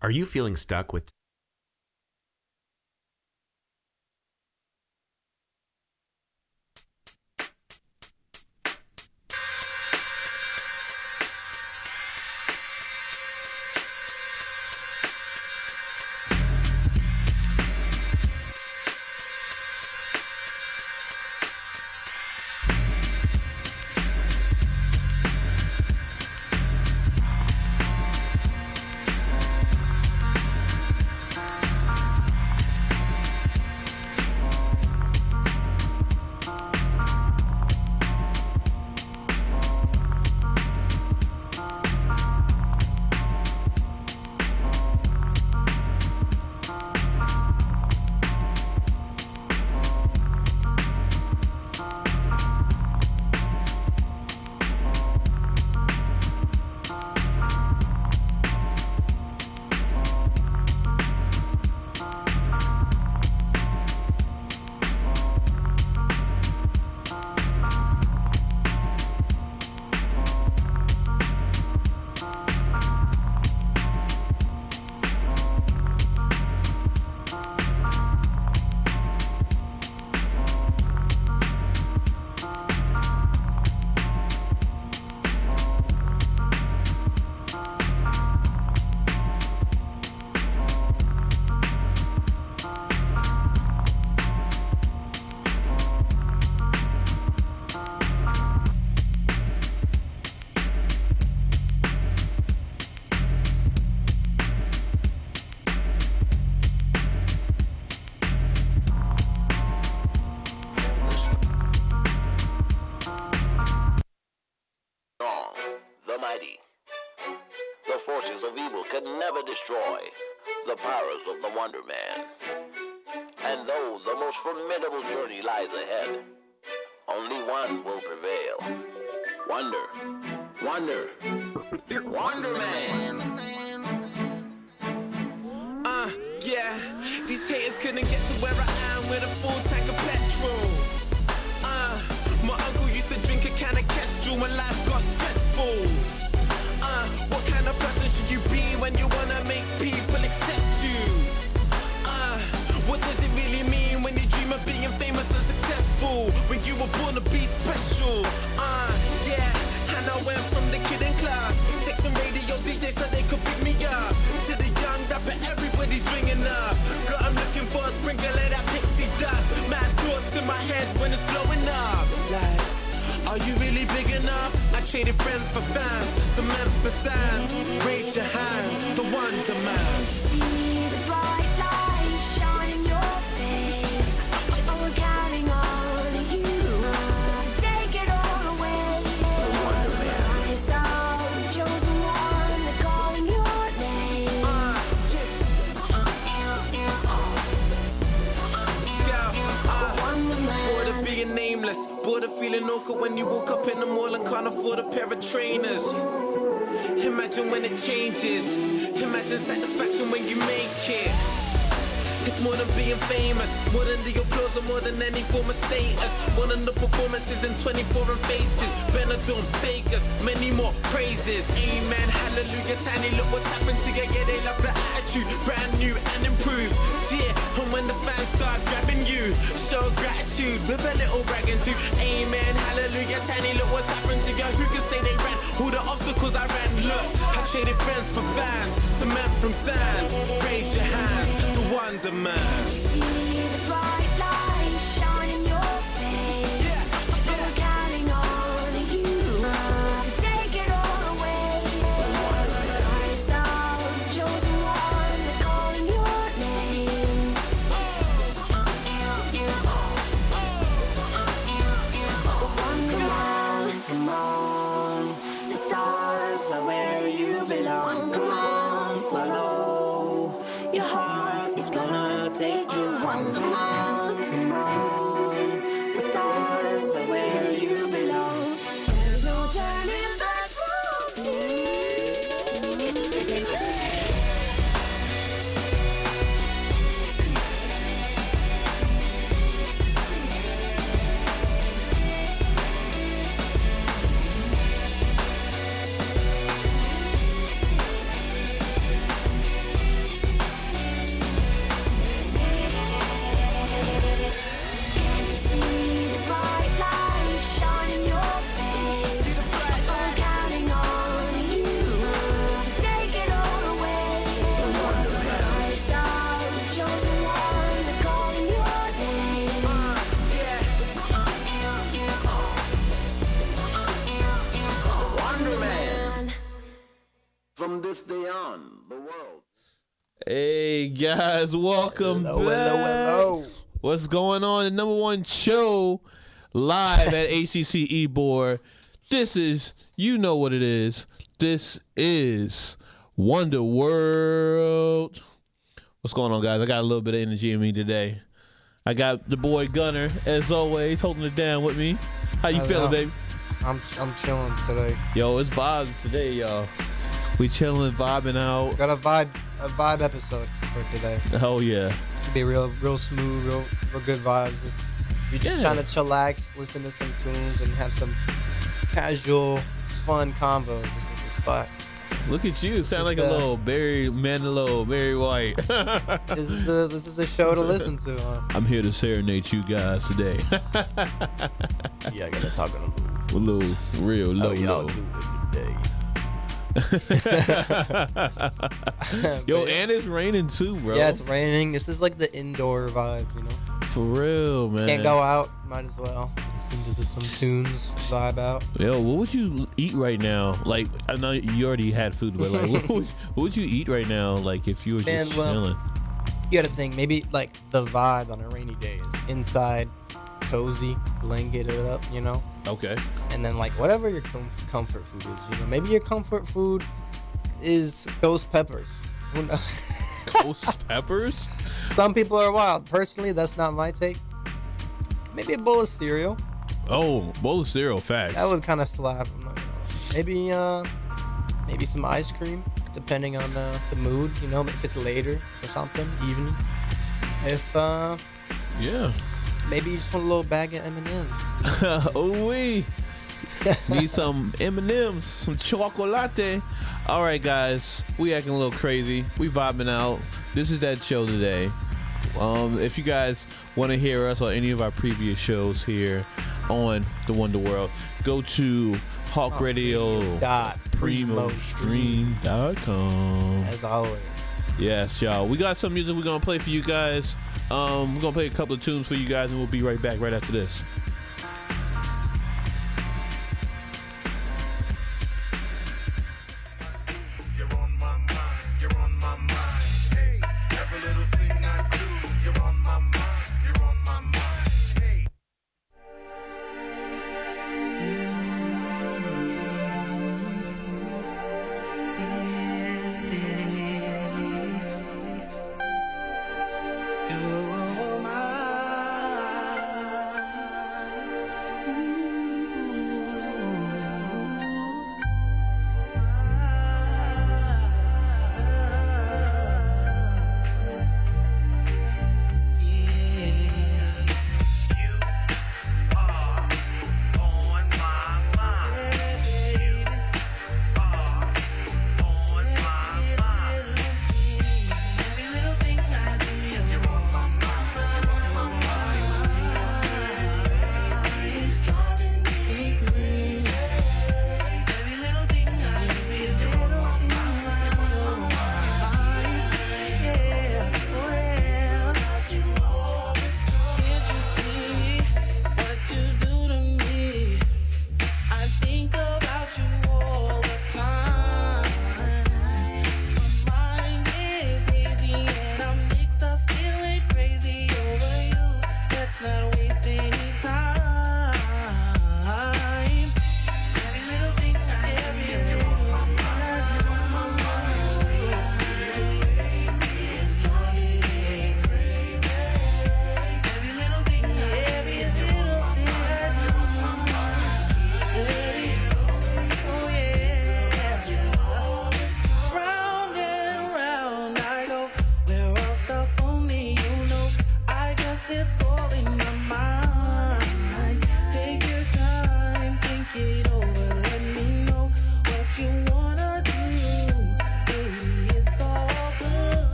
Are you feeling stuck with the mighty. The forces of evil can never destroy the powers of the Wonder Man. And though the most formidable journey lies ahead, only one will prevail. Wonder. Wonder Man. Yeah, these haters couldn't get to where I am with a full tank of petrol. My uncle used to drink a can of Kestrel when life got stressful. What kind of person should you be when you wanna make people accept you? What does it really mean when you dream of being famous and successful? When you were born to be special? Yeah, and I went from the kid in class, texting radio DJs so they could pick me up, to the young rapper everybody's ringing up. Girl, I'm looking for a sprinkle of that pixie dust. Mad thoughts in my head when it's blowing up. Like, are you really big enough? I traded friends for fans, some emphasize. Raise your hand, the Wonder Man. See the bright light shine in your face. Oh, we're counting on you to take it all away. Rise up, chosen one, they're calling your name. Bored of being nameless, bored of feeling awkward when you woke up in the mall and can't afford a pair of trainers. Imagine when it changes. Imagine satisfaction when you make it. It's more than being famous, more than the applause or more than any form of status. More than the performances in 24 and faces. Benidorm, Vegas, many more praises. Amen, hallelujah, tiny look what's happened to you. Yeah, they love the attitude, brand new and improved. Yeah, and when the fans start grabbing you, show gratitude with a little bragging too. Amen, hallelujah, tiny look what's happened to you. Who can say they ran all the obstacles I ran? Look, I traded friends for fans, some man from sand. Raise your hands, the Wonder Man. See the bright light shine in your face. Oh, we're counting on you to take it all away. Rise up, chosen one, they're calling your name. Come on, the stars are where you belong. Come on, follow your heart, it's gonna take you one. Come on, the stars are where you belong. There's no turning back from you. Hey guys, welcome back. Hello. What's going on? The number one show live at ACC Ybor. This is, you know what it is. This is Wonder World. What's going on, guys? I got a little bit of energy in me today. I got the boy Gunner, as always, holding it down with me. How you feeling, baby? I'm chilling today. Yo, it's vibes today, y'all. We chilling, vibing out. Got a vibe episode for today. Oh yeah. Be real smooth, real good vibes. If you're just trying to chillax, listen to some tunes, and have some casual, fun combos, this is the spot. Look at you. Sound like a little Barry Manilow, Barry White. This is a show to listen to. I'm here to serenade you guys today. Yeah, I gotta talk on A little real low. y'all doing today? Yo, and it's raining too, bro. Yeah, it's raining. This is like the indoor vibes, you know? For real, man. Can't go out, might as well listen to some tunes, vibe out. Yo, what would you eat right now? Like, I know you already had food, but like, what would you eat right now? Like, if you were just chilling. You gotta think, maybe like the vibe on a rainy day is inside, cozy, blanketed up, you know? Okay. And then like whatever your comfort food is, you know? Maybe your comfort food is ghost peppers. Who knows? Ghost peppers? Some people are wild. Personally, that's not my take. Maybe a bowl of cereal. Oh, bowl of cereal, facts. That would kind of slap. I'm not gonna lie. Maybe some ice cream, depending on the mood. You know, if it's later or something, evening. If Yeah. maybe you just want a little bag of M&Ms. Oh, we need some M&Ms, some chocolate. All right, guys, we acting a little crazy. We vibing out. This is that show today. If you guys want to hear us or any of our previous shows here on the Wonder World, go to hawkradio.primostream.com. As always. Yes, y'all. We got some music we're going to play for you guys. We're going to play a couple of tunes for you guys, and we'll be right back right after this.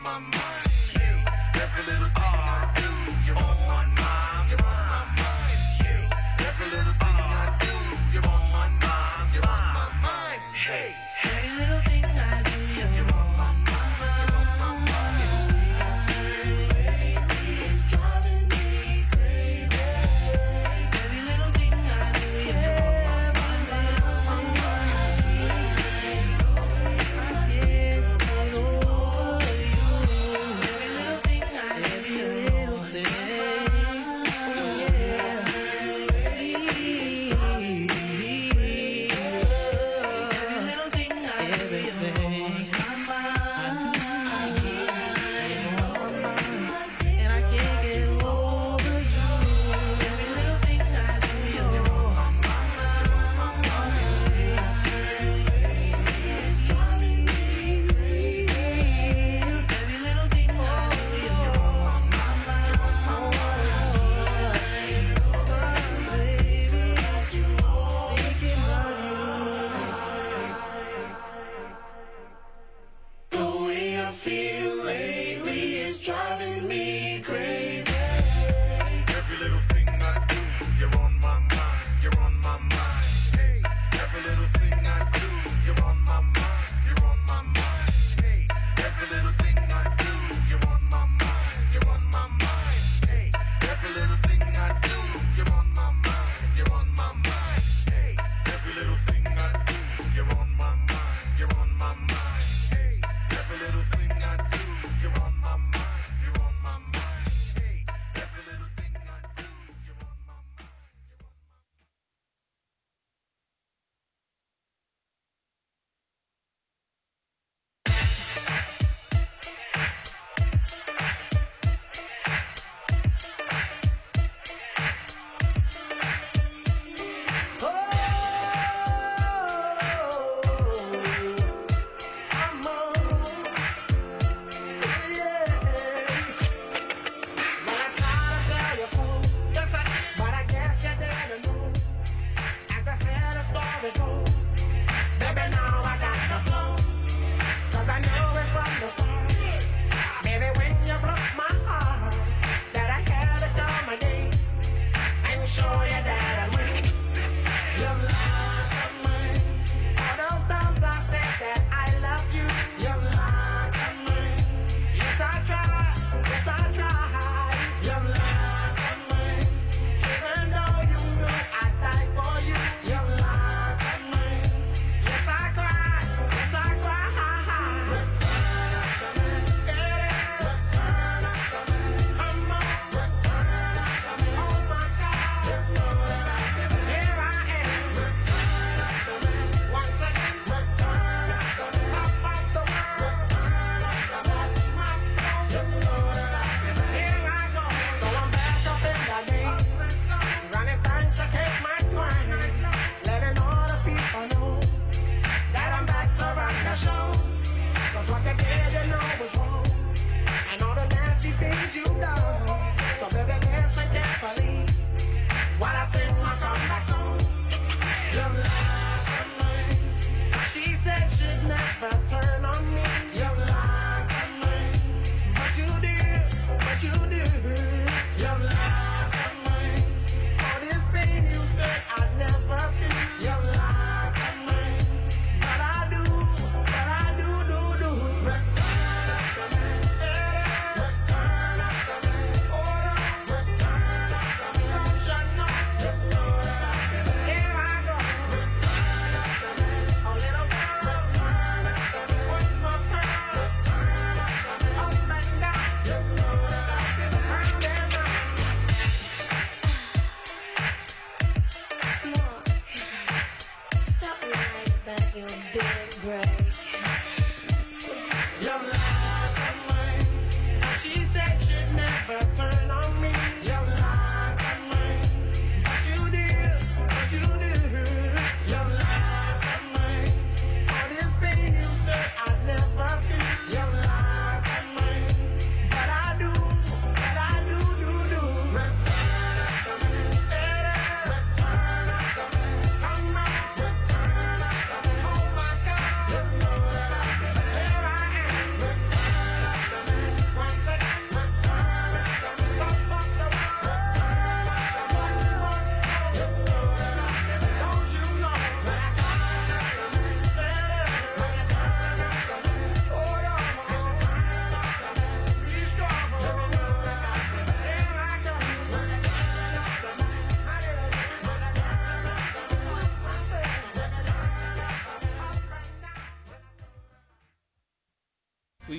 my mind. You, every little thing I do, you're on my mind. You're on my mind. You, every little thing I do, you're on my mind. You're on my mind. Hey, every little thing I do, you're on my mind. You're on my mind. It's driving me crazy. Every little thing I do, you're on my mind. You're on my mind.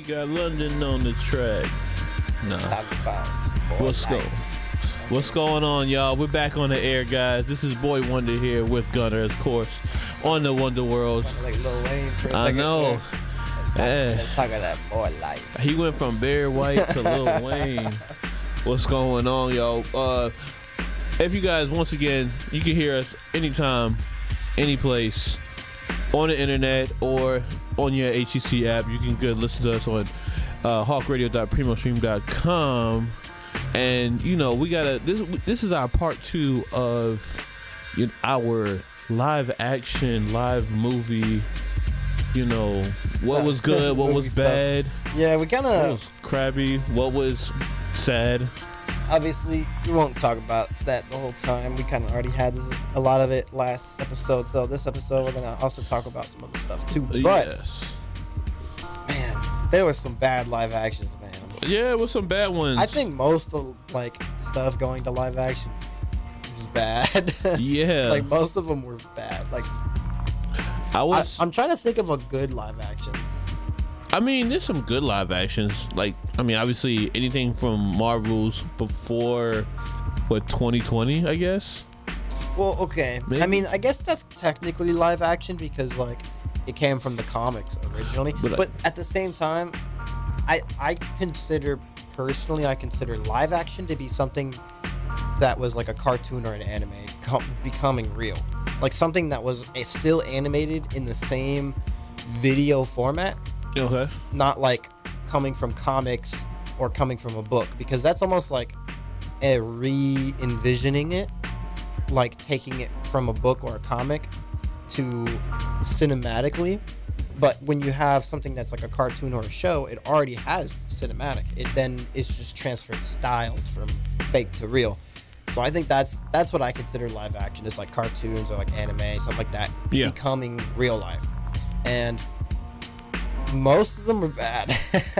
got London on the track. Nah. Talk about What's going on, y'all? We're back on the air, guys. This is Boy Wonder here with Gunner, of course, on the Wonder World. Like Lil Wayne for a I second know. there. Yeah. Let's talk about that boy life. He went from Barry White to Lil Wayne. What's going on, y'all? If you guys, once again, you can hear us anytime, any place, on the internet or on your HCC app. You can go listen to us on hawkradio.primostream.com. And you know, we gotta this is our part 2 of our live action live movie. You know, what was good, what was bad, Yeah, we kind what of was crabby, what was sad. obviously we won't talk about that the whole time. We kind of already had a lot of it last episode, so this episode we're gonna also talk about some other stuff too. But Yes. man, there was some bad live actions, man. Yeah, it was some bad ones. I think most of like stuff going to live action was bad. Yeah. Like most of them were bad. Like I'm trying to think of a good live action. I mean, there's some good live actions. Like, I mean, obviously anything from Marvel's before 2020, I guess. Well, okay. Maybe. I mean, I guess that's technically live action because like it came from the comics originally. But But at the same time, I consider live action to be something that was like a cartoon or an anime becoming real. Like something that was still animated in the same video format, Okay. not like coming from comics or coming from a book, because that's almost like a re-envisioning it, like taking it from a book or a comic to cinematically. But when you have something that's like a cartoon or a show, it already has cinematic. It then is just transferred styles from fake to real. So I think that's what I consider live action. It's like cartoons or like anime, something like that, Yeah. becoming real life. And most of them were bad.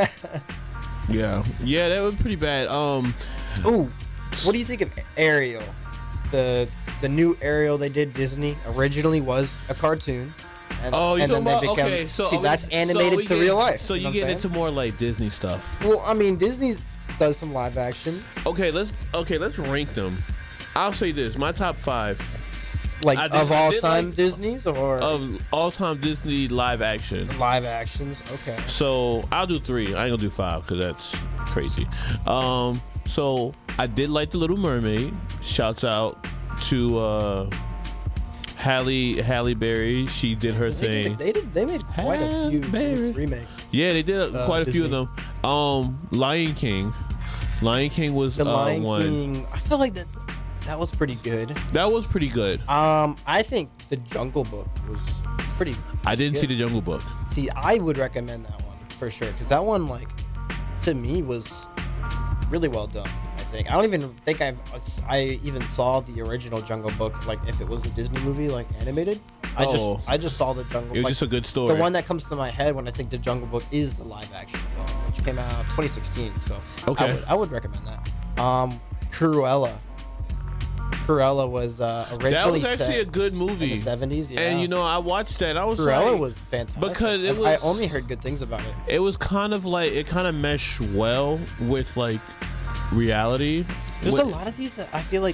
Yeah. Yeah, that was pretty bad. Ooh, what do you think of Ariel? The new Ariel they did Disney originally was a cartoon. And, Oh, you and talking then about they become, okay? So see, that's animated to real life. So you know you what get I'm into more like Disney stuff. saying? Well, I mean, Disney does some live action, Okay, let's rank them. I'll say this: my top 5 like I did- of I all did time like- Disney's or of all-time Disney live action. live actions. Okay. So I'll do 3. I ain't gonna do 5 because that's crazy. So I did like The Little Mermaid. Shouts out to Halle Berry. She did her thing. They made quite a few Berry. remakes. Yeah, they did quite a few of Disney. them. Lion King. Lion King was The Lion one. King. I feel like that was pretty good. That was pretty good. I think the Jungle Book was pretty. I didn't good. see the Jungle Book. See, I would recommend that one for sure, because that one, like, to me, was really well done. I think I don't even think I even saw the original Jungle Book, like if it was a Disney movie, like animated. Oh. I just saw the Jungle. It was like, just a good story. The one that comes to my head when I think the Jungle Book is the live action film, which came out 2016. So Okay. I would recommend that. Cruella. Cruella was originally That was actually set a good in movie. the 70s. Yeah. And you know, I watched that. I was Cruella like, was fantastic. because it I was- only heard good things about it. it was kind of like it kind of meshed well with like reality. There's a lot of these that I feel like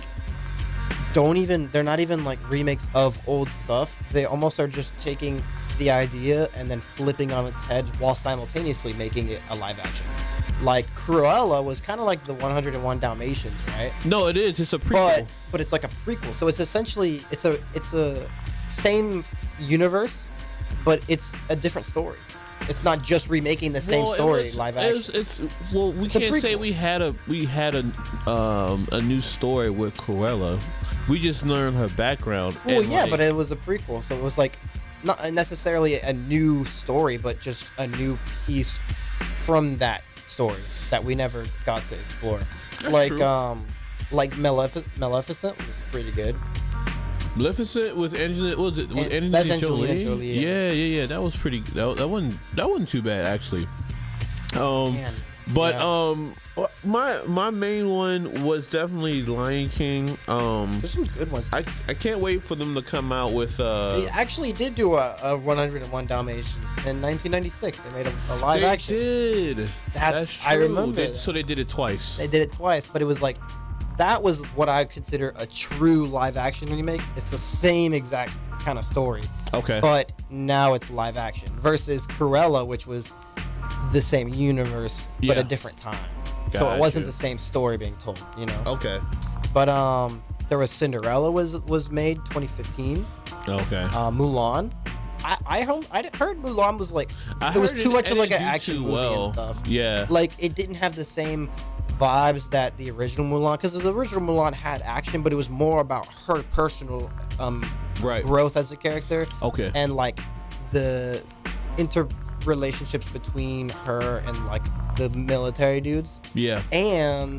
they're not even like remakes of old stuff. They almost are just taking the idea and then flipping on its head while simultaneously making it a live action. Like Cruella was kind of like the 101 Dalmatians, right? No, it is. It's a prequel. But it's like a prequel. So it's essentially it's a same universe, but it's a different story. It's not just remaking the same Well, it story was- live it's- action. It's well, we It's a can't say prequel. we had a new story with Cruella. We just learned her background. Well, and, yeah, like, but it was a prequel, so it was like not necessarily a new story, but just a new piece from that story that we never got to explore. That's true. Like Maleficent was pretty good. Maleficent with Angelina, was it with And that's Angelina Angelina Jolie? Jolie, yeah. Yeah. That was pretty. That wasn't too bad actually. Man, But Yeah. my main one was definitely Lion King. There's some good ones. I can't wait for them to come out with They actually did do a 101 Dalmatians in 1996. They made a live they action. did. That's true. I remember. that. So they did it twice. They did it twice, but it was like that was what I consider a true live action remake. It's the same exact kind of story, Okay. but now it's live action versus Cruella, which was the same universe but Yeah. a different time. So it wasn't Gotcha. the same story being told, you know. Okay. But there was Cinderella was made 2015. Okay. Mulan. I heard Mulan was like I it was heard too much of like didn't an do action too movie well. and stuff. Yeah. Like it didn't have the same vibes that the original Mulan, because the original Mulan had action, but it was more about her personal Right. growth as a character Okay. and like the interrelationships between her and like the military dudes, Yeah. and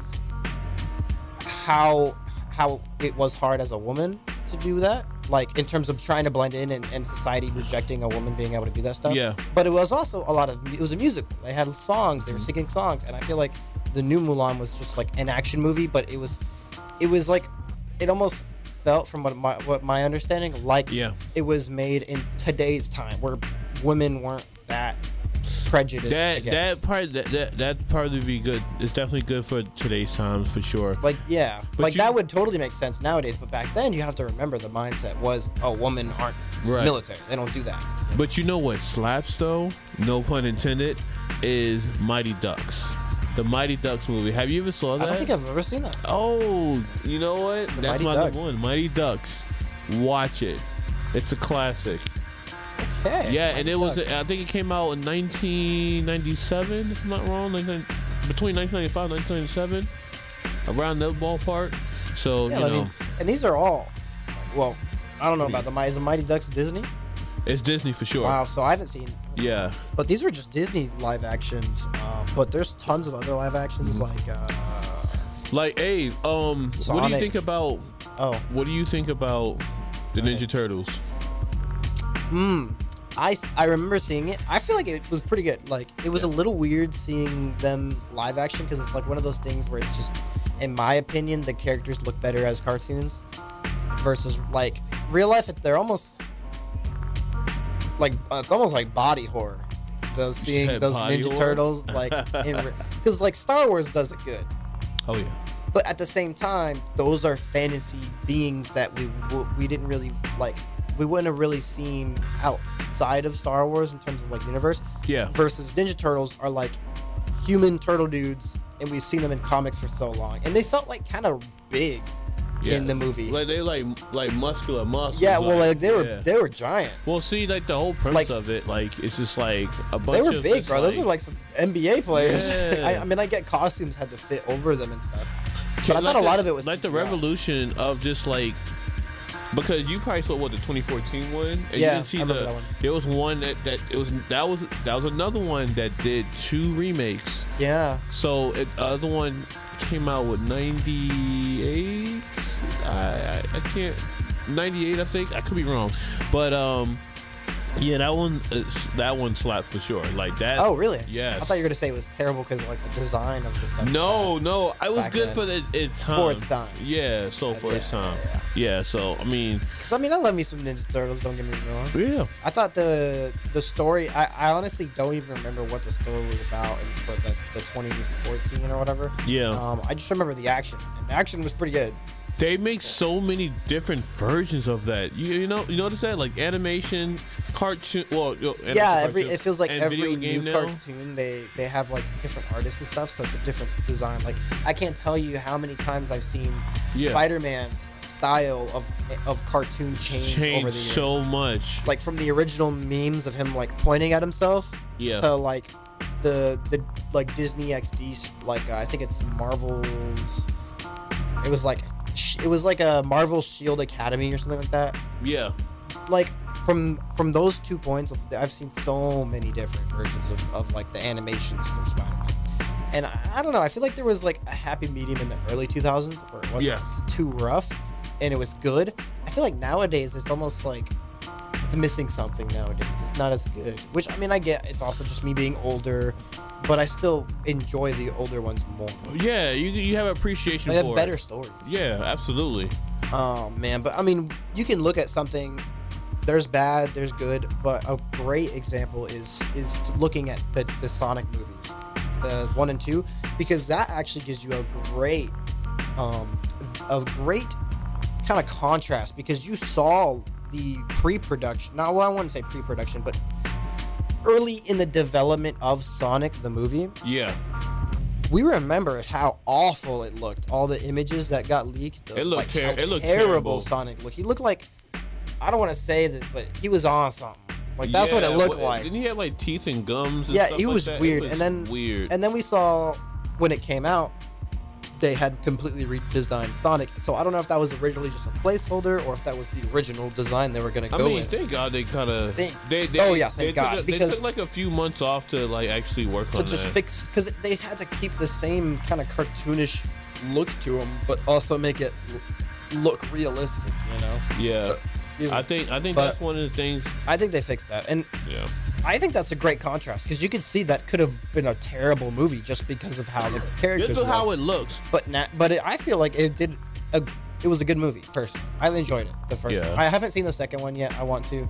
how it was hard as a woman to do that, like in terms of trying to blend in and society rejecting a woman being able to do that stuff. Yeah. But it was also it was a musical. They had songs, they were singing songs, and I feel like the new Mulan was just like an action movie, but it was like it almost felt, from what my understanding, like Yeah. it was made in today's time where women weren't that prejudiced That against. that part would be good. It's definitely good for today's times for sure. Like, yeah, But like you- that would totally make sense nowadays. But back then, you have to remember the mindset was, oh, women aren't Right. military. They don't do that. But you know what slaps though? No pun intended. Is Mighty Ducks. The Mighty Ducks movie. Have you ever saw that? I don't think I've ever seen that. Oh, you know what? That's Mighty my Ducks. number one. Mighty Ducks. Watch it. It's a classic. Okay. Yeah, and it was. Ducks. I think it came out in 1997, if I'm not wrong. Between 1995 and 1997, around that ballpark. So Yeah, you I know, mean, and these are all. Well, I don't know about is the Mighty Ducks Disney? it's Disney for sure. Wow. So I haven't seen. Yeah. But these were just Disney live actions. But there's tons of other live actions Mm-hmm. Like, hey, what do you Sonic. think about? oh, What do you think about the Ninja Turtles? I remember seeing it. I feel like it was pretty good. Like it was a little weird seeing them live action because it's like one of those things where it's just, in my opinion, the characters look better as cartoons versus like real life. They're almost like it's almost like body horror. Seeing said those body Ninja horror? Turtles like because like Star Wars does it good. Oh yeah. But at the same time, those are fantasy beings that we didn't really like. We wouldn't have really seen outside of Star Wars in terms of like universe. Yeah. Versus Ninja Turtles are like human turtle dudes, and we've seen them in comics for so long, and they felt like kind of big Yeah. in the movie. Like they like muscular muscles. yeah, well, like yeah. they were giant. Well, see, like the whole premise Like- of it, like it's just like a bunch They were of big, just, bro. Those are like some NBA players. Yeah. I mean, I get costumes had to fit over them and stuff, but I like thought a lot of it was like the CGI. revolution of just like, because you probably saw what the 2014 one, and you Yeah, didn't see I remember that one. There was one that was another one that did 2 remakes. Yeah. So the other one came out with 98. I can't 98. I think I could be wrong, but yeah, that one slapped for sure. Like that. Oh, really? Yes. I thought you were gonna say it was terrible because like the design of the stuff. No, I was Back good then. for its time. For its time. Yeah, so for its Yeah, time. yeah, Yeah, so I mean, Because I mean, I love me some Ninja Turtles. Don't get me wrong. yeah. I thought the story. I honestly don't even remember what the story was about for the 2014 or whatever. Yeah. I just remember the action, and the action was pretty good. They make so many different versions of that. You notice that, like animation, cartoon. Well, Yeah, it feels like and every video new game now. cartoon they have like different artists and stuff, so it's a different design. Like I can't tell you how many times I've seen Yeah. Spider-Man's style of cartoon change over Changed the years. so much. Like from the original memes of him like pointing at himself Yeah. to like the like Disney XD, like I think it's Marvel's. It was like a Marvel Shield Academy or something like that. Yeah. Like from those 2 points, I've seen so many different versions of like the animations for Spider-Man. And I don't know, I feel like there was like a happy medium in the early 2000s where it wasn't too rough and it was good. I feel like nowadays it's almost like it's missing something nowadays. It's it's not as good. Which, I mean, I get it's also just me being older, but I still enjoy the older ones more. Yeah, you have appreciation They for have better it. stories. Yeah, absolutely. Oh man, but I mean, you can look at something. There's bad, there's good, but a great example is looking at the Sonic movies, the 1 and 2, because that actually gives you a great kind of contrast, because you saw the pre-production. Now, well, I wouldn't say pre-production, but early in the development of Sonic the movie. Yeah. We remember how awful it looked. All the images that got leaked. It looked how terrible. Sonic looked. He looked like, I don't want to say this, but he was on something. Like, that's what it looked like. Didn't he have like teeth and gums? And Yeah, stuff he like was that? weird. It was weird. And then we saw when it came out, they had completely redesigned Sonic. So I don't know if that was originally just a placeholder or if that was the original design they were going to go with. Thank God they kind of. Thank God, They took like a few months off to like actually work on just that. fix, because they had to keep the same kind of cartoonish look to them, but also make it look realistic. You know? Yeah. Excuse me. I think But that's one of the things. I think they fixed that, and Yeah. I think that's a great contrast, because you could see that could have been a terrible movie just because of how the characters. Just how look. it looks. I feel like it was a good movie. Personally, I enjoyed it. The first. Yeah. One. I haven't seen the second one yet. I want to.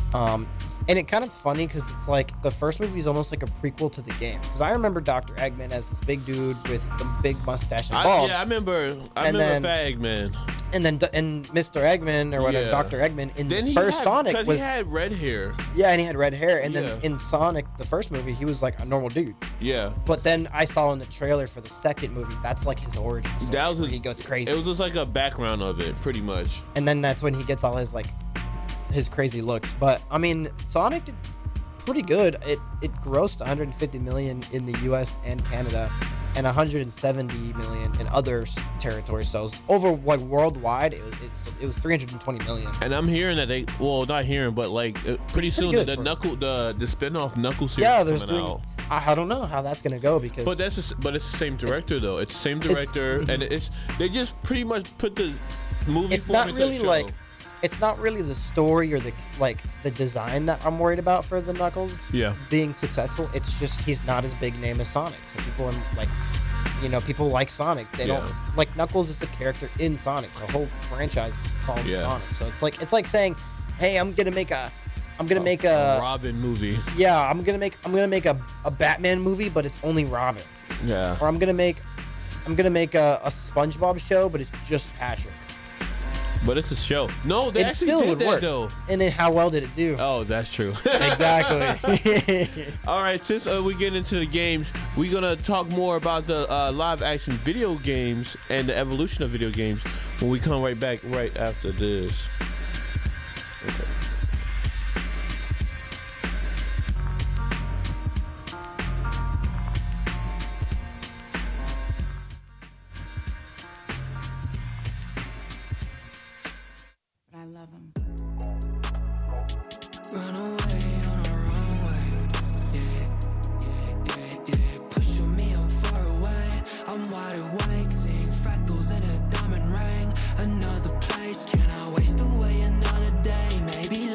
And it kind of funny because it's like the first movie is almost like a prequel to the game. Because I remember Dr. Eggman as this big dude with the big mustache and bald. I remember then- Fat Eggman. And then Mr. Eggman or whatever, Yeah. Dr. Eggman in Then the he first had, Sonic because was he had red hair. yeah, and he had red hair. And Yeah. then in Sonic, the first movie, he was like a normal dude. Yeah. But then I saw in the trailer for the second movie, that's like his origin story. That was where his- he goes crazy. It was just like a background of it, pretty much. And then that's when he gets all his like his crazy looks. But I mean, Sonic did pretty good. It grossed 150 million in the US and Canada and 170 million in other territories. So over like worldwide, it was 320 million. And I'm hearing that not hearing, but like pretty soon good the for- Knuckle the spin-off Knuckle series Yeah, is there's coming doing. out. I don't know how that's gonna go because. But it's the same director though. It's the same director, and they just pretty much put the movie. It's form not into really the show. like. It's not really the story or the design that I'm worried about for the Knuckles Yeah. being successful. It's just he's not as big name as Sonic. So people are like, people like Sonic. They don't like Knuckles is a character in Sonic. The whole franchise is called Yeah. Sonic. So it's like saying, hey, I'm gonna make a Robin movie. yeah, I'm gonna make a Batman movie, but it's only Robin. Yeah. Or I'm gonna make a SpongeBob show, but it's just Patrick. But it's a show. No, they It actually still did would that work. though. And then how well did it do? Oh, that's true. Exactly. All right, since we get into the games, we're gonna talk more about the live-action video games and the evolution of video games when we come right back right after this. Okay. But I love him. Run away on the wrong way. Yeah. Pushing me, I'm far away. I'm wide awake, seeing fractals in a diamond ring. Another place, can I waste away another day? Maybe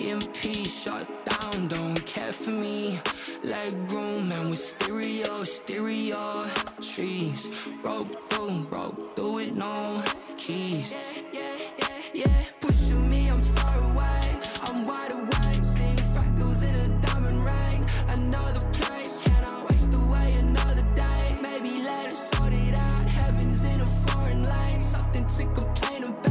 EMP shut down, don't care for me. Leg room and with stereo trees. Broke through it, no keys. Yeah, pushing me, I'm far away. I'm wide awake, seeing fractals in a diamond ring. Another place, cannot waste away another day. Maybe let us sort it out. Heaven's in a foreign lane, something to complain about.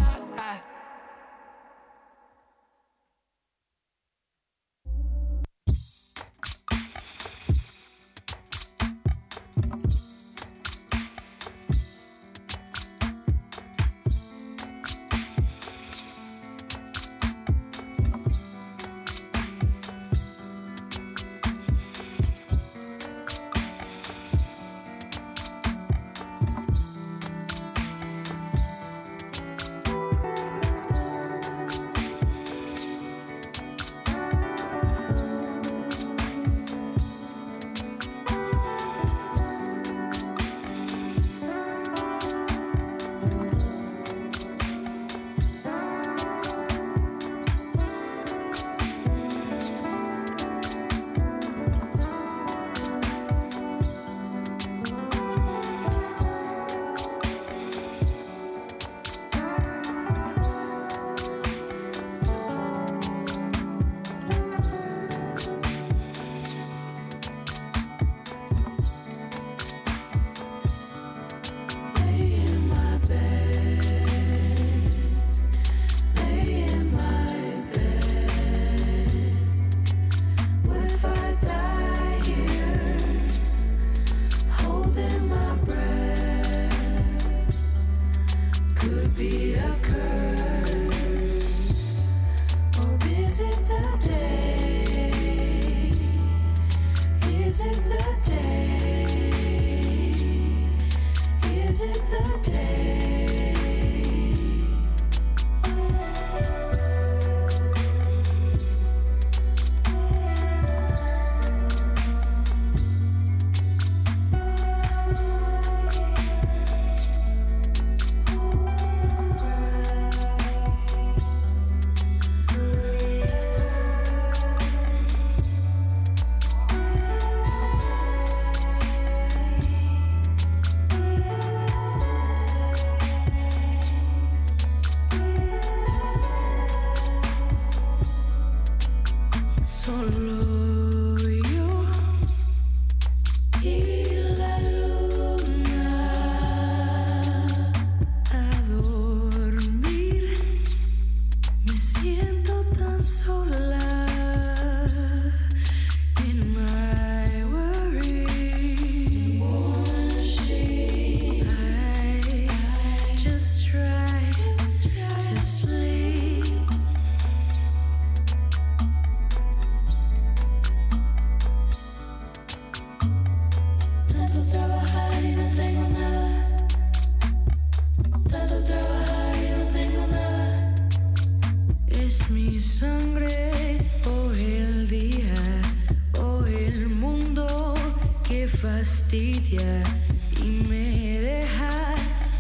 fastidia y me deja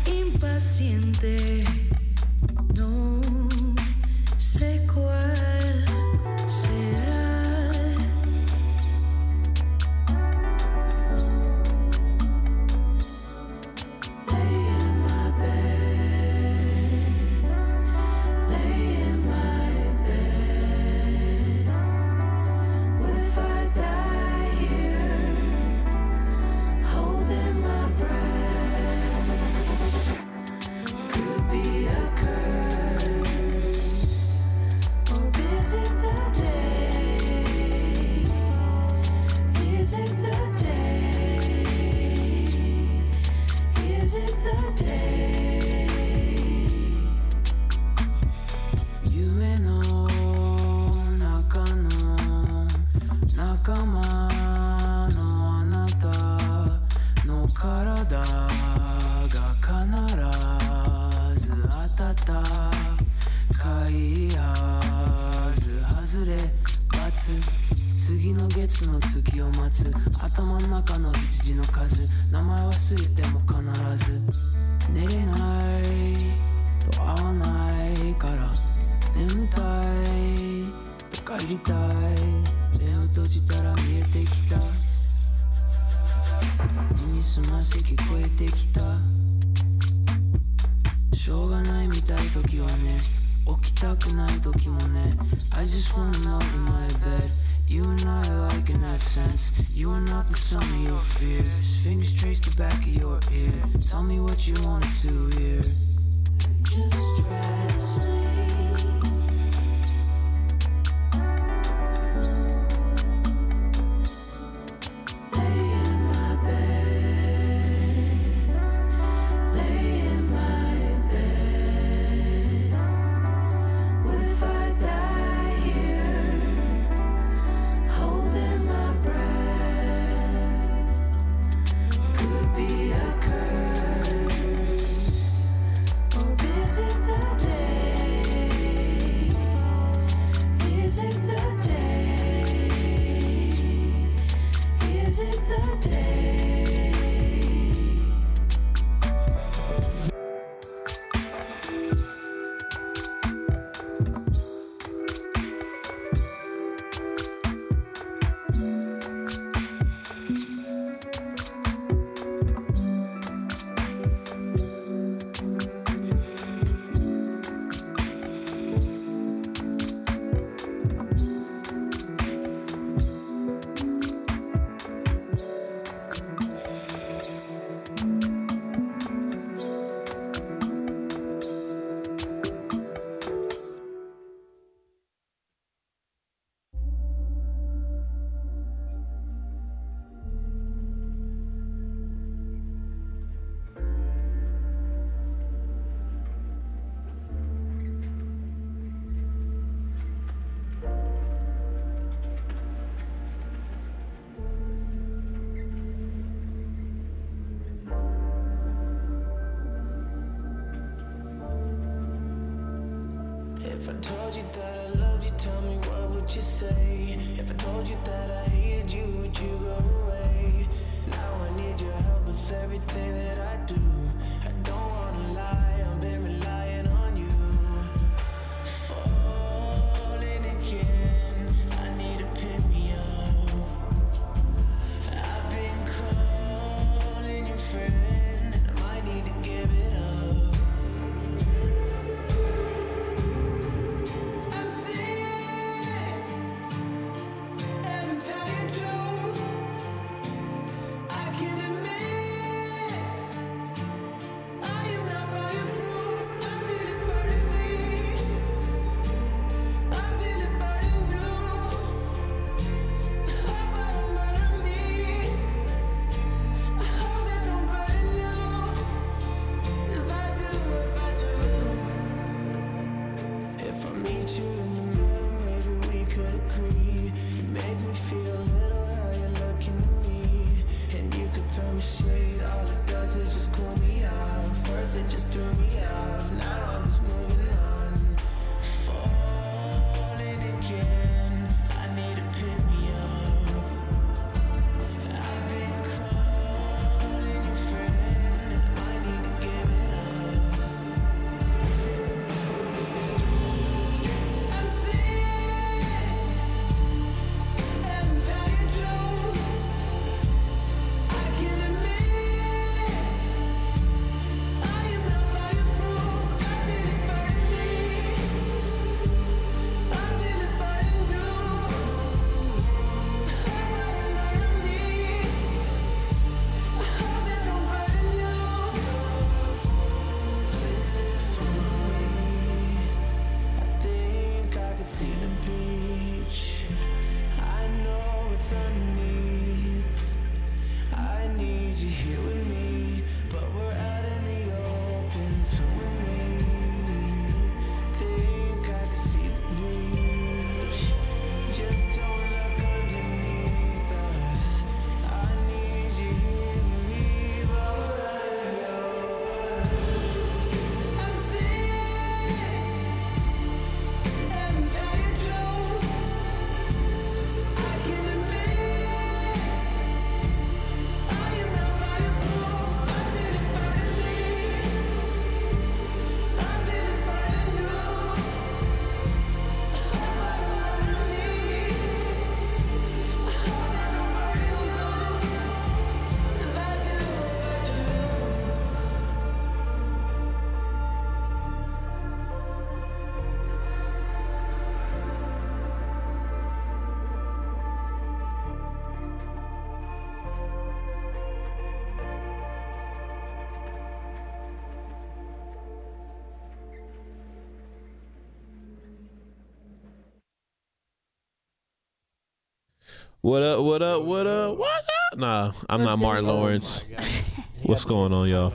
impaciente. No sé cuál será. Lay in my bed, lay in my bed. What if I die here, holding my breath? Could be a curse, or is it the day? Is it the day? Is it the day? Yue no naka no nakama no anata no karada ga kanarazu atata kai hazu hazure batsu 次の月の月を待つ頭の中の羊の数名前忘れても必ず寝れないと会わないから眠たいと入りたい目を閉じたら見えてきた耳すませ聞こえてきたしょうがないみたい時はね起きたくない時もね I just wanna know in my bed You and I are like in that sense You are not the sum of your fears Fingers trace the back of your ear Tell me what you wanted to hear Just rest If I told you that I loved you, tell me what would you say? If I told you that I hated you, would you go away? Now I need your help with everything that I do. I don't wanna lie, I've been relying on you. Falling again, I need to pick me up. I've been calling your friend, and I might need to give it up. I'm sick and tired too. I can admit I am not fireproof. What up? What up? What up? What up? Nah, I'm not Martin Lawrence. What's going on, y'all?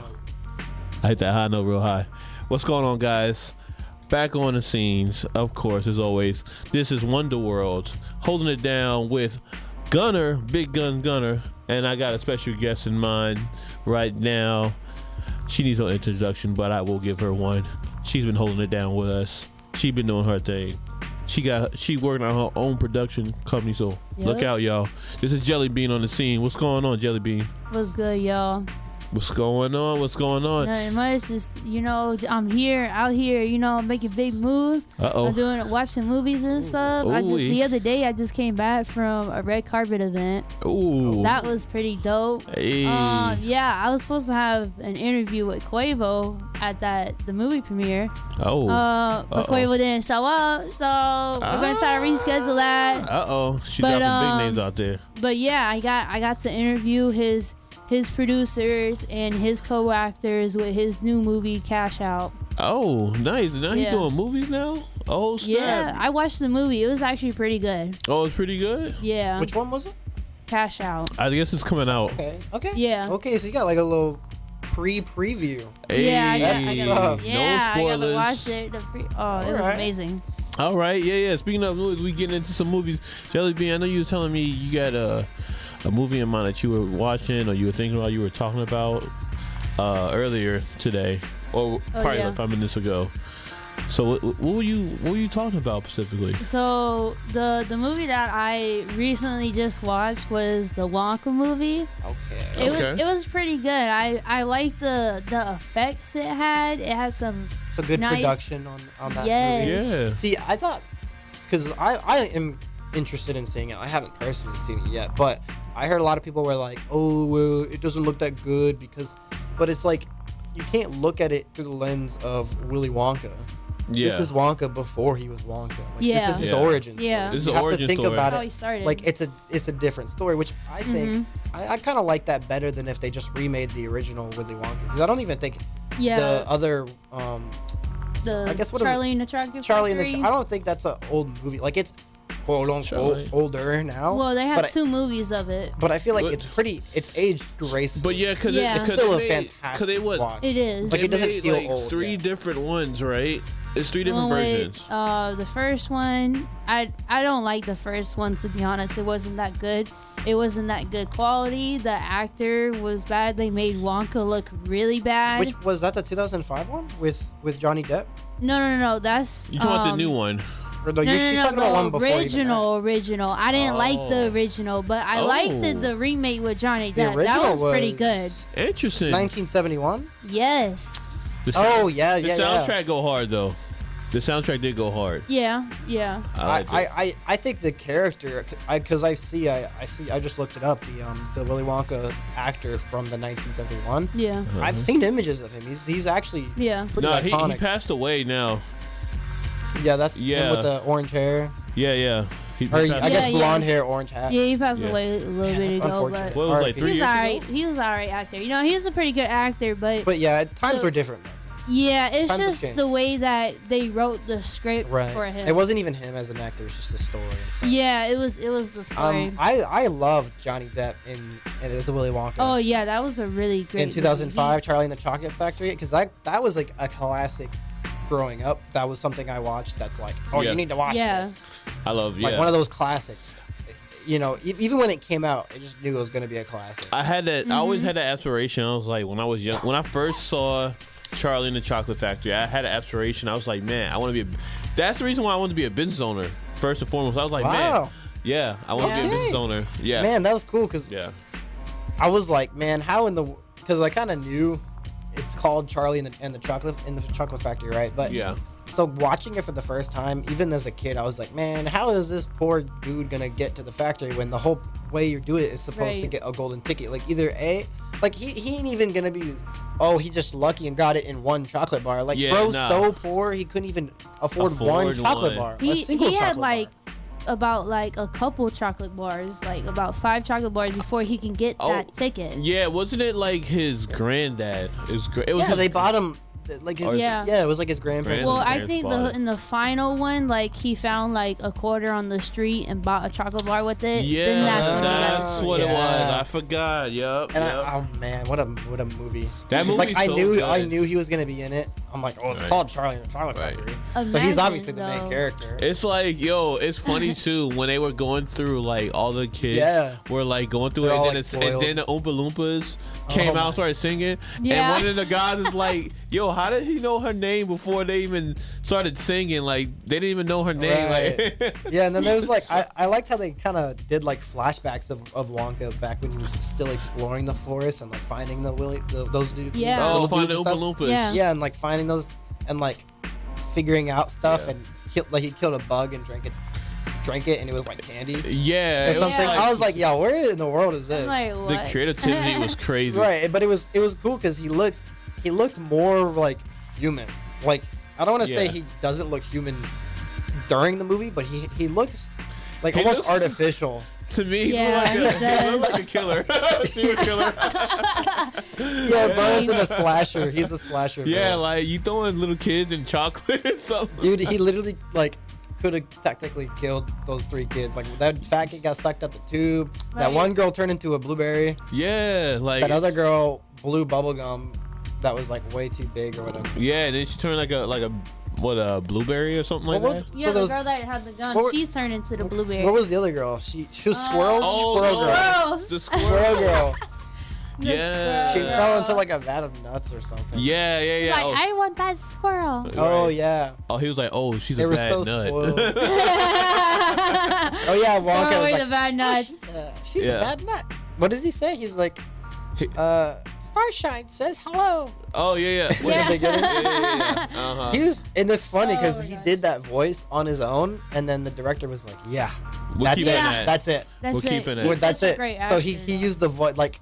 I hit that high note real high. What's going on, guys? Back on the scenes, of course, as always. This is Wonder World, holding it down with Gunner, Big Gun Gunner, and I got a special guest in mind right now. She needs no introduction, but I will give her one. She's been holding it down with us. She's been doing her thing. She working on her own production company, so look out, y'all. This is Jelly Bean on the scene. What's going on, Jelly Bean? What's good, y'all? What's going on? What's going on? Nothing much. Just, I'm out here, making big moves. I'm watching movies and stuff. The other day, I just came back from a red carpet event. Ooh. That was pretty dope. Hey. I was supposed to have an interview with Quavo at the movie premiere. But Quavo didn't show up, so we're gonna try to reschedule that. She got some big names out there. But yeah, I got to interview his producers and his co-actors with his new movie Cash Out. Oh, nice. Now he's doing movies now? Oh, snap. Yeah, I watched the movie. It was actually pretty good. Oh, it's pretty good? Yeah. Which one was it? Cash Out. I guess it's coming out. Okay. Yeah. Okay, so you got like a little preview. Hey, yeah, I got no I spoilers. got to watch it. It was amazing. All right, yeah. Speaking of movies, we getting into some movies. Jelly Bean, I know you were telling me you got a movie in mind that you were watching or you were thinking about, you were talking about earlier today, or probably like 5 minutes ago. So what were you talking about specifically? So the movie that I recently just watched was the Wonka movie. It was pretty good. I liked the effects it had. It has some good nice production on that movie. Yeah. See, I thought, because I am interested in seeing it. I haven't personally seen it yet, but I heard a lot of people were like, "Oh, well, it doesn't look that good," but it's like you can't look at it through the lens of Willy Wonka. Yeah. This is Wonka before he was Wonka. Yeah. This is his origin story. Yeah. This is you the have origin to think story. about How it. he started. Like it's a different story, which I think I kind of like that better than if they just remade the original Willy Wonka, because I don't even think the other I guess what Charlie and the Chocolate Charlie and Factory. I don't think that's an old movie. Like it's quote unquote older now. Well, they have two movies of it. But I feel like it's aged gracefully. But yeah, because Yeah. it's still a fantastic watch. It is. Like it doesn't made, feel like, old. three different ones, right? It's three different versions. The first one, I don't like the first one, to be honest. It wasn't that good. It wasn't that good quality. The actor was bad. They made Wonka look really bad. Which was that the 2005 one with Johnny Depp? No. That's You talking about the new one? Or no, she's talking about one before even that. original. I didn't like the original, but I liked the remake with Johnny Depp. That was pretty good. Interesting. 1971. Yes. The soundtrack go hard though. The soundtrack did go hard. Yeah. I think the character, because I just looked it up. The Willy Wonka actor from the 1971. Yeah. I've seen images of him. He's actually pretty iconic. He passed away now. Yeah, that's him with the orange hair. Yeah. I guess blonde hair, orange hat. Yeah, he passed away a little bit ago, but what was it, like 3 years ago? He was alright actor. He was a pretty good actor, but yeah, times were different. Yeah, it's Times have just changed. the way that they wrote the script for him. It wasn't even him as an actor; it was just the story and stuff. Yeah, it was the story. I love Johnny Depp in as a Willy Wonka. Oh yeah, that was a really great. In 2005, Charlie and the Chocolate Factory, because that was like a classic. Growing up, that was something I watched. That's like, you need to watch this. I love like one of those classics. Even when it came out, I just knew it was going to be a classic. I had that. I always had that aspiration. I was like, when I was young, when I first saw Charlie and the Chocolate Factory, I had an aspiration. I was like, man, I want to be. That's the reason why I wanted to be a business owner first and foremost. I was like, man, yeah, I want to be a business owner. Yeah, man, that was cool because I was like, man, because I kind of knew it's called Charlie and the Chocolate Factory, right? But so watching it for the first time, even as a kid, I was like, man, how is this poor dude gonna get to the factory when the whole way you do it is supposed to get a golden ticket? Like either he ain't even gonna be, he just lucky and got it in one chocolate bar. Like so poor he couldn't even afford one chocolate bar. He had like about like a couple chocolate bars, like about 5 chocolate bars before he can get that ticket. Yeah, wasn't it like his granddad? They bought him. like his, Or- yeah, it was like his grandparents. Well, I parents think bought it. in the final one, like he found like a quarter on the street and bought a chocolate bar with it. Yeah, Then that's when he got. that's what it was. Yeah. I forgot. Yup. And yup. oh man, what a movie! That It's movie's like I so knew good. he was gonna be in it. I'm like, oh, it's Right. called Charlie and the Chocolate Right. Factory. So he's Imagine, obviously the main though. character. It's like, yo, it's funny too when they were going through like all the kids Yeah. were like going through They're it, all, and like, then, and then the Oompa Loompas came my- out and started singing. Yeah. And one of the guys is like, yo, how did he know her name before they even started singing? Like they didn't even know her name. Right. Like Yeah, and then there was like I liked how they kind of did like flashbacks of Wonka back when he was still exploring the forest and like finding those dudes. Yeah. oh, little find the dudes and Oompa stuff. Loompas. Yeah. Yeah, and like finding those and like figuring out stuff Yeah. and he killed a bug and drank it and it was like candy Yeah, or it was something. like- I was like, yo, where in the world is I'm this? like, the what? creativity was crazy. Right, but it was cool because he looked more like human. Like I don't want to say Yeah. he doesn't look human during the movie, but he looks like He almost looks- artificial. To me, he Yeah, looked he like he looked does. like a killer. Serial killer. Yeah, Buzz in a slasher. He's a slasher. Yeah, villain. like you throwing little kids in chocolate or something. Dude, he literally like could have technically killed those 3 kids. Like that fat kid got sucked up the tube. That Right. one girl turned into a blueberry. Yeah, like That other girl blew bubblegum that was like way too big or whatever. yeah, and then she turned like a blueberry or something like What that. was- Yeah, So the those- girl that had the gun, what were- she's turned into the blueberry. What was the other girl? She was squirrel. Oh, Squirrel no. girl. Gross. The Squirrel squirrel. girl. The Yeah. She squirrel. fell into like a vat of nuts or something. Yeah, yeah, yeah. Like, I want that squirrel. Oh Right. yeah. Oh, he was like, oh, she's They a were bad so nut. spoiled. oh Oh yeah, Wonka Throw was away like, the bad nuts. she's Yeah. a bad nut. What does he say? He's like, He- Starshine says hello. Oh yeah, yeah. In the beginning. yeah. Uh-huh. He was, and it's funny because Oh my he gosh. did that voice on his own, and then the director was like, "Yeah, We're that's it. keeping that. That's it. That's We're it. keeping it. He's Well, that's such a it." great So he actor, used the voice like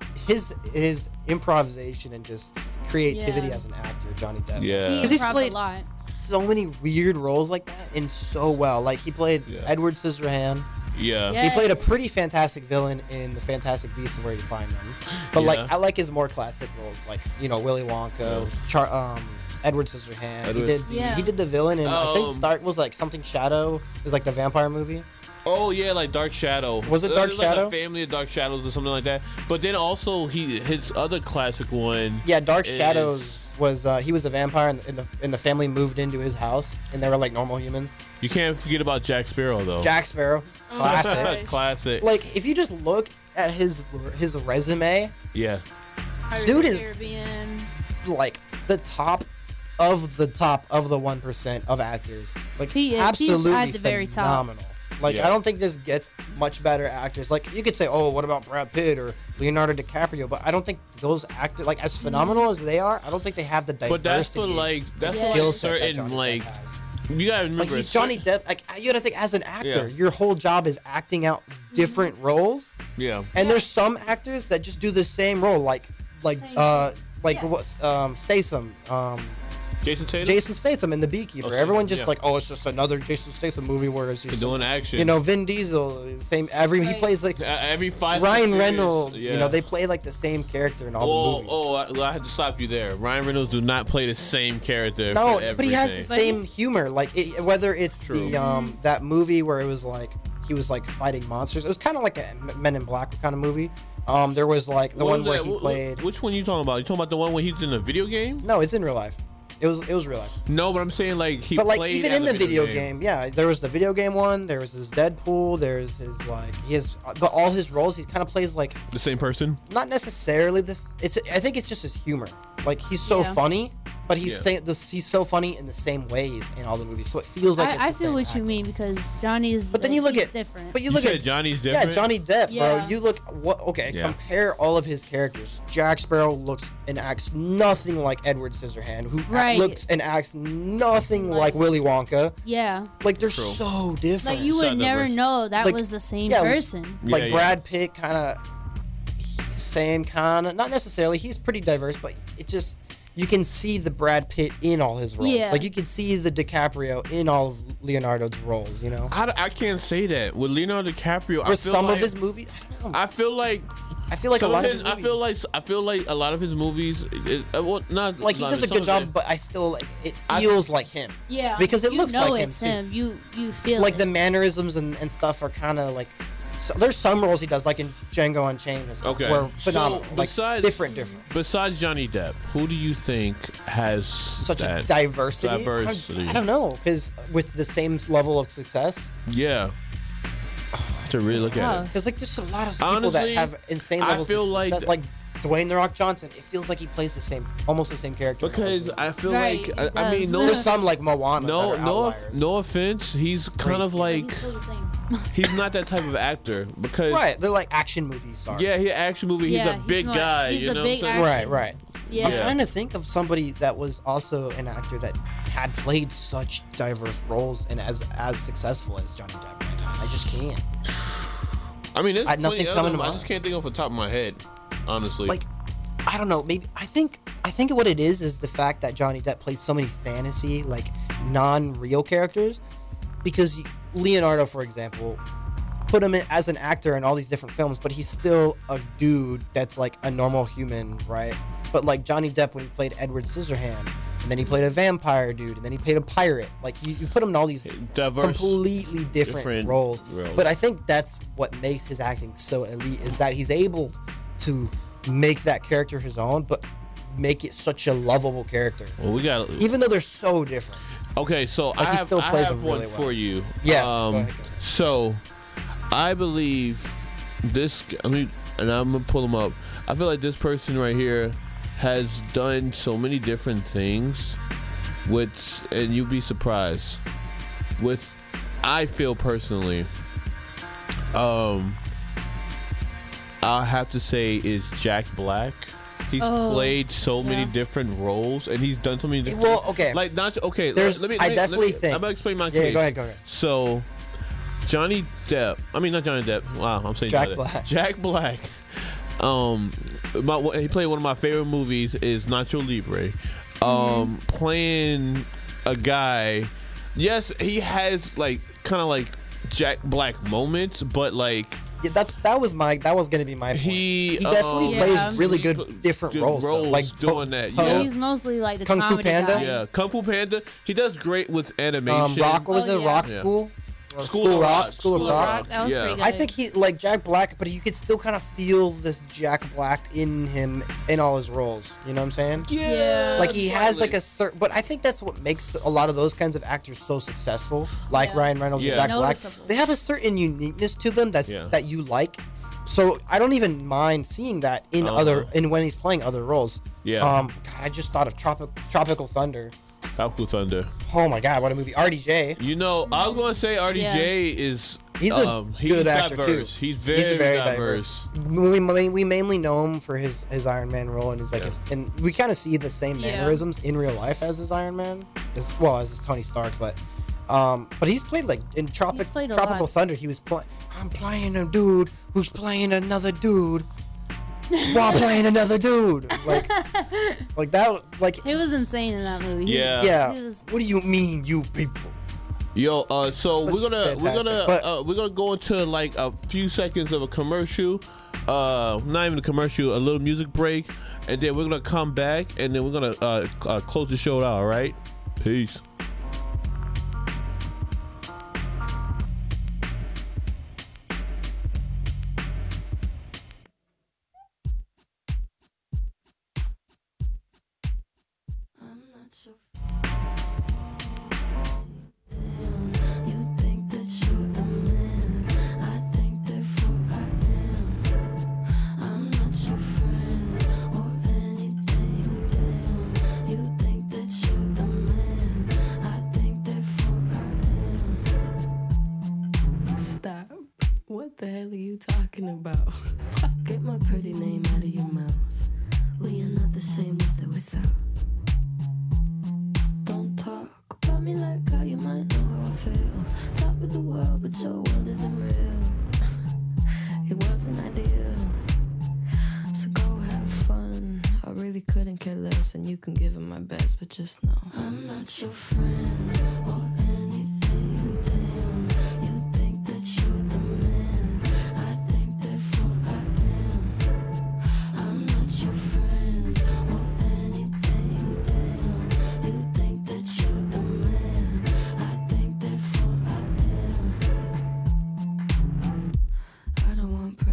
his improvisation and just creativity Yeah. as an actor, Johnny Depp. Yeah. He 'Cause he's improv played- a lot. so many weird roles like that and so well. Like he played Yeah. Edward Scissorhand. Yeah. Yeah. He played a pretty fantastic villain in The Fantastic Beasts and Where You Find Them. But like Yeah. I like his more classic roles, like Willy Wonka, Edward Scissorhands. Edward- He did the villain in I think Dark was like something Shadow. Is like the vampire movie. Oh yeah, like Dark Shadow. Was it Dark There's, like, Shadow? a family of Dark Shadows or something like that. But then also his other classic one. Yeah, Dark is- Shadows was he was a vampire and the family moved into his house and they were like normal humans. You can't forget about Jack Sparrow though. Jack Sparrow, classic. Classic. Like if you just look at his resume, Yeah. Dude is- Caribbean. like the top of the 1% of actors. Like He is. He's absolutely at the very top. phenomenal. Like Yeah. I don't think this gets much better actors. Like you could say, oh, what about Brad Pitt or Leonardo DiCaprio? But I don't think those actors, like as phenomenal as they are, I don't think they have the diversity. But that's for like that's Yeah. for skill like set that certain Johnny Depp like has. you gotta remember Like he's Johnny Depp. Like you gotta think as an actor, Yeah. your whole job is acting out different roles. Yeah. And there's some actors that just do the same role, like Same thing. like Yeah. what Statham, Jason Tatum. Jason Statham in The Beekeeper. Oh, Everyone just yeah. like, oh, it's just another Jason Statham movie where it's He's just doing action. Vin Diesel, same he Right. plays like every 5 Ryan years, Reynolds. Yeah. They play like the same character in all the movies. I had to stop you there. Ryan Reynolds do not play the same character. No, for but he has the everything. But same he's- humor. Like whether it's True. the that movie where it was like he was like fighting monsters. It was kind of like a Men in Black kind of movie. There was like the What one was where that? he played. Which one you talking about? You talking about the one where he's in a video game? No, it's in real life. It was real life. No, but I'm saying like he But like played even as in a the video game, yeah, there was the video game one. There was his Deadpool. There's his but all his roles, he kind of plays like the same person. not necessarily I think it's just his humor. Like he's so Yeah. funny, but Yeah. he's so funny in the same ways in all the movies. So it feels like it's I the feel same what you acting. mean because Johnny's. But then you look he's at different. But you You look said at Johnny's yeah, different. Johnny Depp, Yeah. bro. You look okay. Yeah. Compare all of his characters. Jack Sparrow looks and acts nothing like Edward Scissorhand, who Right. looks and acts nothing like Willy Wonka. yeah, Like they're True. so different. like you would Son never of a- know that Like, was the same yeah, person. Yeah, like yeah. Brad Pitt, kind of same kind of, not necessarily. He's pretty diverse, but it just you can see the Brad Pitt in all his roles. Yeah. Like you can see the DiCaprio in all of Leonardo's roles. I can't say that with Leonardo DiCaprio. I For feel some like, of his movies, I don't know. I feel like I feel like a lot of his I feel like a lot of his movies, well, not like he a lot does a of- good some of job, but I still like it feels like him. Yeah, because it you looks know like it's him. him. You feel Like it. the mannerisms and stuff are kind of like. So there's some roles he does, like in Django Unchained and stuff, Okay. were phenomenal. So, like besides- different. Besides Johnny Depp, who do you think has Such that a diversity. diversity? I don't know, because with the same level of success. Yeah. To really look at it. Because like there's a lot of people Honestly, that have insane I levels feel of like success. Like Dwayne the Rock Johnson, it feels like he plays almost the same character. in all his Because movies. I feel Right, like it I mean does. no there's some like Moana. no that are no outliers. no offense, he's kind of like He's still the same. he's not that type of actor because Right, they're like action movie stars. yeah, he action movie. Yeah, he's a he's big more- guy. he's you a know big what I'm saying? actor. Right. Yeah. I'm trying to think of somebody that was also an actor that had played such diverse roles and as successful as Johnny Depp. Right now. I just can't. I mean, there's plenty nothing's of coming them. to I mind. just can't think off the top of my head, honestly. Like, I don't know. Maybe I think what it is the fact that Johnny Depp plays so many fantasy, like non-real characters. Because Leonardo, for example, put him in as an actor in all these different films, but he's still a dude that's like a normal human, right? But like Johnny Depp when he played Edward Scissorhand, and then he played a vampire dude, and then he played a pirate. Like you put him in all these diverse, completely different roles. But I think that's what makes his acting so elite is that he's able to make that character his own, but make it such a lovable character. Well, we got even though they're so different. Okay, so Like, I he have, still I plays have them one really well. for you. Yeah, go ahead, go ahead. So I believe this. I mean, and I'm gonna pull him up. I feel like this person right here has done so many different things, with, and you'd be surprised. With, I feel personally, I'll have to say is Jack Black. He's Oh, played so many yeah. different roles, and he's done so many. Different, Well, okay. like not okay. There's- let me. I let me- definitely let me- think- I'm gonna explain my Yeah, case. go ahead. So, Johnny Depp. I mean, not Johnny Depp. Wow, I'm saying Jack Johnny Depp. Black. Jack Black. He played one of my favorite movies is Nacho Libre. Playing a guy. Yes, he has like kind of like Jack Black moments, but like Yeah, that was gonna be my point. he definitely Yeah. plays really he good put different good roles, though. Like doing that. Poe, Yeah. He's mostly like the Kung Fu comedy Panda? guy. Yeah, Kung Fu Panda. He does great with animation. Rock. What was Oh, it? yeah. Rock Yeah. School. School of Rock. School of School of Rock. Rock, that was Yeah. pretty good. I think he like Jack Black, but you could still kind of feel this Jack Black in him in all his roles. You know what I'm saying? Yeah. Like he has like slightly. a certain, but I think that's what makes a lot of those kinds of actors so successful. Like Yeah. Ryan Reynolds Yeah. and Jack Black, Noticeable. they have a certain uniqueness to them Yeah. that you like. So I don't even mind seeing that in when he's playing other roles. Yeah. God, I just thought of Tropical Thunder. Tropical Thunder. Oh my God, what a movie! RDJ. You know, I was gonna say RDJ is He's a good actor diverse. too. He's very diverse. We mainly know him for his Iron Man role, and and we kind of see the same Yeah. mannerisms in real life as his Iron Man, as his Tony Stark. But he's played like in played a Tropical lot. Thunder. He was I'm playing a dude who's playing another dude while playing another dude. Like that. Like He was insane in that movie. Yeah. yeah. He was- What do you mean, you people? Yo, so Such we're gonna go into like a few seconds of a commercial, not even a commercial, a little music break, and then we're gonna come back and then we're gonna close the show out. All right, peace. I'm not so you think that you're the man. I think therefore I am. I'm not your friend or anything. Damn, you think that you're the man. I think therefore I am. Stop. What the hell are you talking about? Get my pretty name out of your mouth. We are not the same with or without. Don't talk about me like how you might know how I feel. Top of the world, but your world isn't real. It wasn't ideal. So go have fun. I really couldn't care less, and you can give it my best, but just know I'm not your friend or anything. Damn, you think that you're the man. I think therefore I am.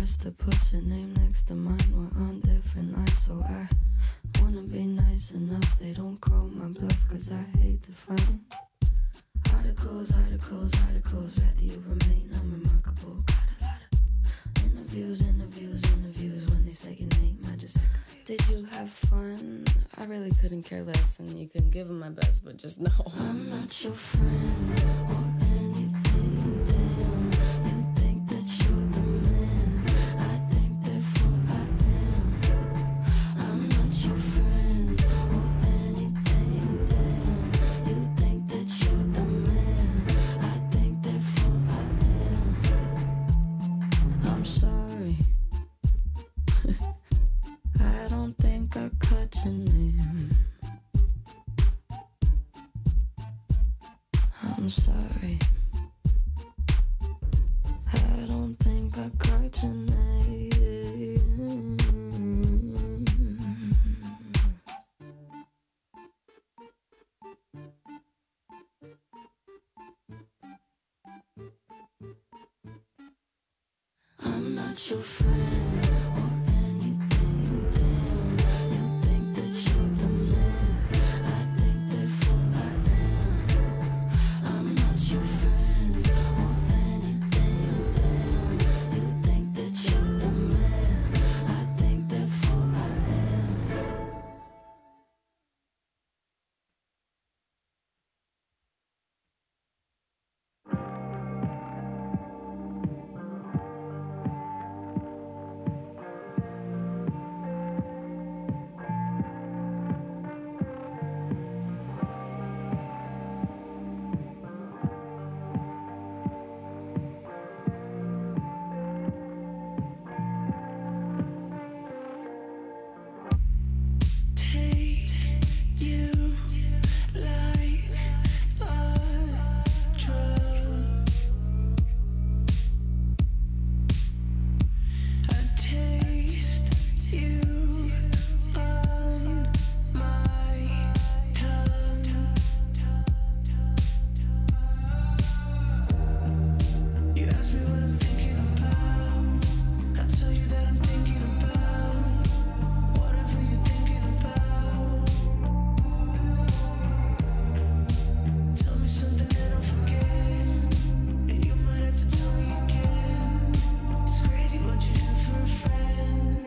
best to put your name next to mine. We're on different lines, so I wanna be nice enough. They don't call my bluff, cause I hate to find articles, rather you remain unremarkable. Got a lot of interviews. When they say your name, I just act confused. Did you have fun? I really couldn't care less, and you can give them my best, but just know I'm not your friend or anything. Damn, you think that you're the man. I think therefore I am. I'm not your friend or anything. Damn, you think that you're the man. I think therefore I am. I'm sorry. I don't think I cut your name. I'm sorry. I don't think I cut your name. I'm not your friend or anything. Damn, you think that you're the man. I think therefore I am. I'm not your friend or anything. Damn, you think that you're the man. I think therefore I am. Take you like a drug. I taste you on my tongue. You ask me what I'm thinking about. I tell you that I'm thinking about whatever you're thinking about. Tell me something that I'll forget, and you might have to tell me again. It's crazy what you do for a friend.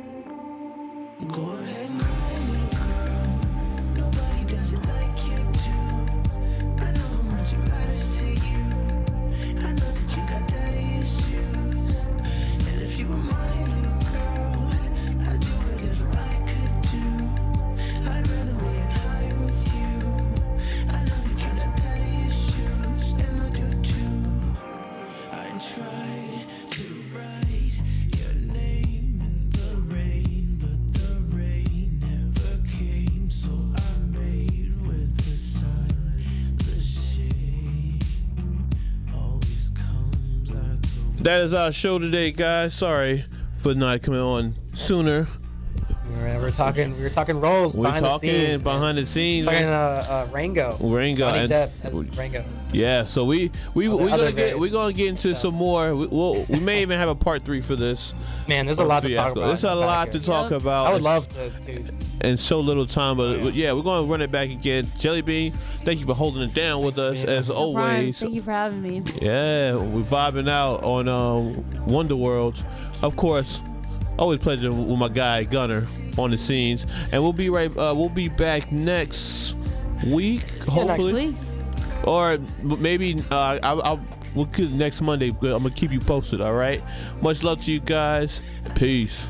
Go ahead and cry, little girl. Nobody does it like you do. I know how much it matters to you. I know that you got daddy issues. And if you were my little girl, I'd do whatever I could do. I'd rather be in high with you. I know that you got daddy issues, and I do too. I tried to write your name in the rain, but the rain never came. So I made with the sun. The shade always comes at the That is our show today, guys. Sorry for not coming on sooner. We were talking roles We're behind the talking scenes. behind the scenes. Talking Rango. Rango Johnny and- Depp as Rango. Yeah, so we're other gonna get into some more. We may even have a part 3 for this. Man, there's a lot to talk fiasco. about. There's a lot to talk about. I would love to And so little time, but yeah, we're gonna run it back again. Jelly Bean, thank you for holding it down with us as Brian, always. thank you for having me. Yeah, we're vibing out on Wonder World. Of course, always pleasure with my guy Gunner on the scenes, and we'll be back next week, hopefully, Week. or maybe we'll get next Monday. I'm gonna keep you posted. All right. Much love to you guys. Peace.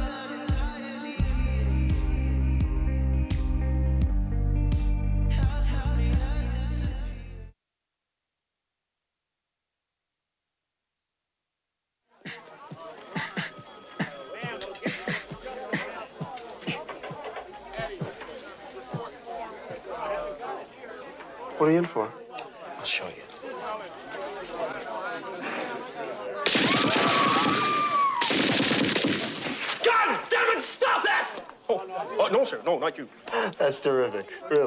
I What are you in for? I'll show you. God damn it! Stop that! Oh, no, sir. No, not you. That's terrific. Really.